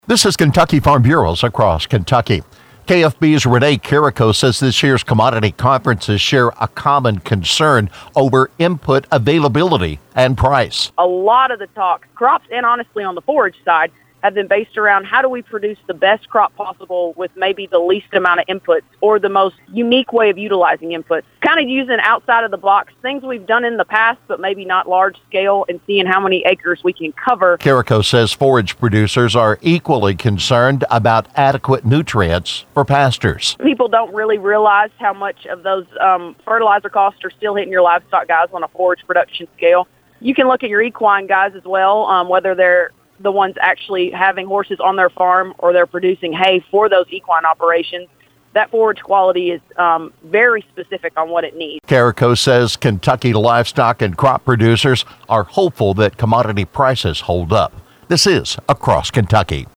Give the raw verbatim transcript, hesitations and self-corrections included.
This is Kentucky Farm Bureaus across Kentucky. K F B's Renee Carrico says this year's commodity conferences share a common concern over input availability and price. A lot of the talk, crops and honestly on the forage side, have been based around how do we produce the best crop possible with maybe the least amount of inputs or the most unique way of utilizing inputs. Kind of using outside of the box things we've done in the past, but maybe not large scale, and seeing how many acres we can cover. Carrico says forage producers are equally concerned about adequate nutrients for pastures. People don't really realize how much of those um, fertilizer costs are still hitting your livestock guys on a forage production scale. You can look at your equine guys as well, um, whether they're the ones actually having horses on their farm or they're producing hay for those equine operations. That forage quality is um, very specific on what it needs. Carrico says Kentucky livestock and crop producers are hopeful that commodity prices hold up. This is Across Kentucky.